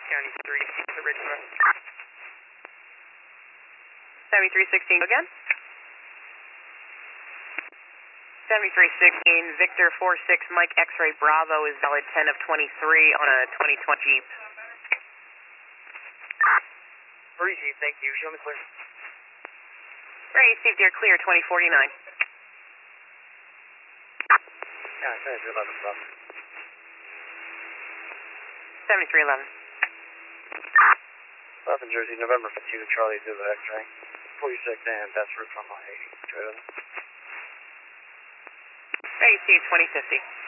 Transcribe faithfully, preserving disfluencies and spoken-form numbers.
County three, the Richmond. seventy-three sixteen again. seventy-three sixteen, Victor four six, Mike X-ray Bravo is valid ten of twenty-three on a twenty twenty Jeep. Receive, thank you. Show me clear. Received, you're clear, twenty forty-nine. Yeah, seventy-three eleven, Bravo. seventy-three eleven. eleven Jersey, November fifteen, Charlie Zulu X-ray. forty-six and best route from my eighty. Received, twenty fifty.